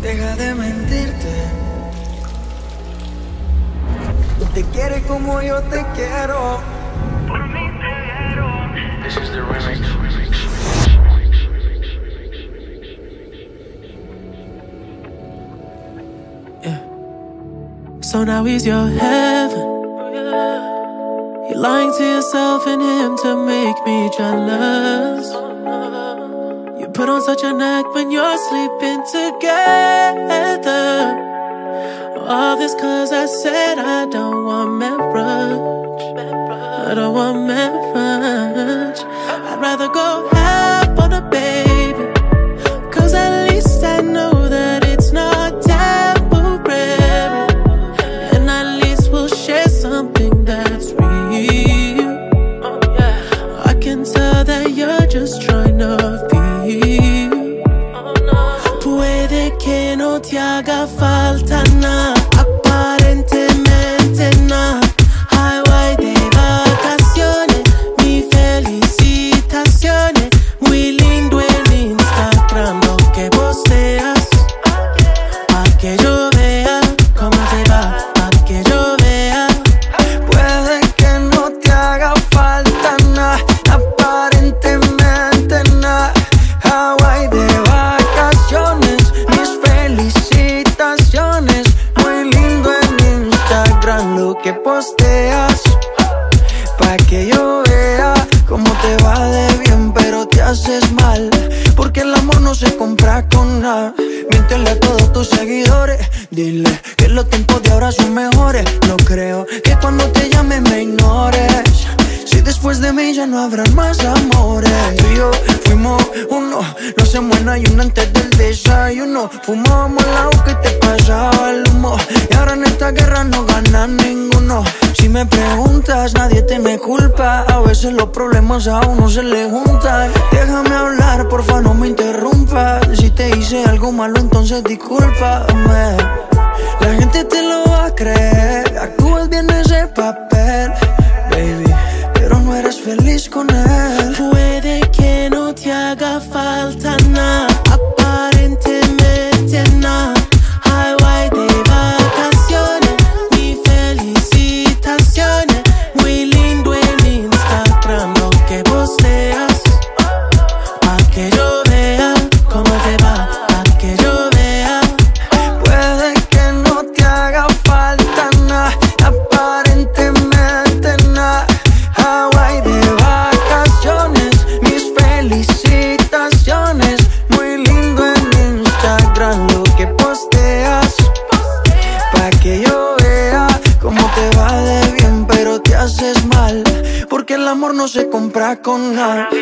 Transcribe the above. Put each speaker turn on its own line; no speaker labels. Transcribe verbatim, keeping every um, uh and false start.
Deja de mentirte. Te quiere como yo te quiero. Por mí te dieron.
This is the remix.
Yeah. So now he's your heaven. You're lying to yourself and him to make me jealous. You put on such an act when you're sleeping together. All this cause I said I don't want marriage. I don't want marriage. I'd rather go half on a baby, cause at least I know that it's not temporary. And at least we'll share something that's real. I can tell that you're just trying to feel. Puede que no te haga falta nada, aparentemente nada. Highway de vacaciones, mis felicitaciones. Muy lindo en Instagram lo que posteas, pa' que yo vea cómo te va, pa' que yo vea.
Puede que no te haga falta nada, aparentemente nada. Hawaii de vacaciones, mis felicitaciones. Muy lindo en Instagram lo que posteas, pa' que yo vea cómo te va de bien, pero te haces mal, porque el amor no se compra con nada. Miéntele a todos tus seguidores, dile que los tiempos de ahora son mejores. No creo que cuando te llame me ignores, si después de mí ya no habrán más amores. Tú y yo fuimos uno, no se muera y uno antes del desayuno. Fumábamos el agua que te pasaba el humo, y ahora en esta guerra no gana ninguno. Si me preguntas, nadie te me culpa, a veces los problemas a uno se le juntan. Déjame hablar, porfa, no me interrumpas. Si te hice algo malo, entonces discúlpame. La gente te lo va a creer, actúas bien ese papel, baby, pero no eres feliz con él.
Puede que no te haga falta nada, aparentemente nada. Highway de vacaciones, mis felicitaciones. Muy lindo en Instagram lo que posteas, pa' que yo vea cómo te va, pa' que yo vea.
Puede que no te haga falta nada, aparentemente nada. Hawaii de vacaciones, mis felicitaciones. Muy lindo en Instagram lo que posteas, pa' que yo vea cómo te va de bien, pero te haces mal, porque el amor no se compra con nada.